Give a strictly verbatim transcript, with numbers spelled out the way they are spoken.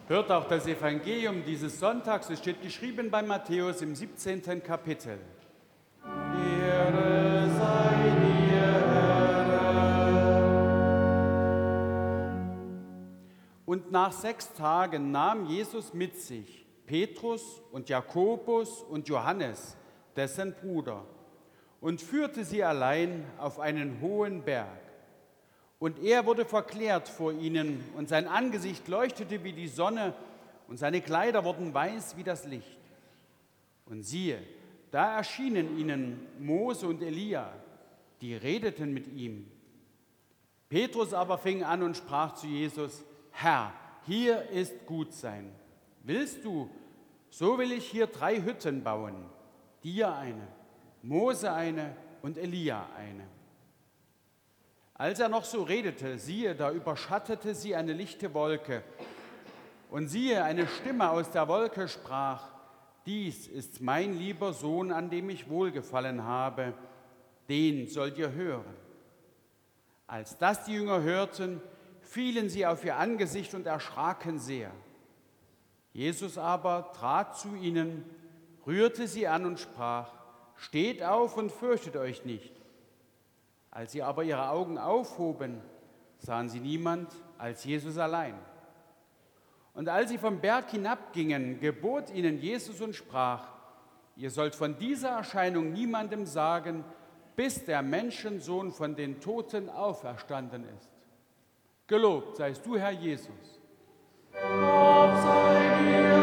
Hört auch das Evangelium dieses Sonntags, es steht geschrieben bei Matthäus im siebzehnten Kapitel. Ehre sei dir, Herr. Und nach sechs Tagen nahm Jesus mit sich Petrus und Jakobus und Johannes, dessen Bruder, und führte sie allein auf einen hohen Berg. Und er wurde verklärt vor ihnen, und sein Angesicht leuchtete wie die Sonne, und seine Kleider wurden weiß wie das Licht. Und siehe, da erschienen ihnen Mose und Elia, die redeten mit ihm. Petrus aber fing an und sprach zu Jesus: Herr, hier ist Gutsein. Willst du, so will ich hier drei Hütten bauen, dir eine, Mose eine und Elia eine. Als er noch so redete, siehe, da überschattete sie eine lichte Wolke. Und siehe, eine Stimme aus der Wolke sprach: Dies ist mein lieber Sohn, an dem ich wohlgefallen habe, den sollt ihr hören. Als das die Jünger hörten, fielen sie auf ihr Angesicht und erschraken sehr. Jesus aber trat zu ihnen, rührte sie an und sprach: Steht auf und fürchtet euch nicht. Als sie aber ihre Augen aufhoben, sahen sie niemand als Jesus allein. Und als sie vom Berg hinabgingen, gebot ihnen Jesus und sprach: Ihr sollt von dieser Erscheinung niemandem sagen, bis der Menschensohn von den Toten auferstanden ist. Gelobt seist du, Herr Jesus. Lob sei dir.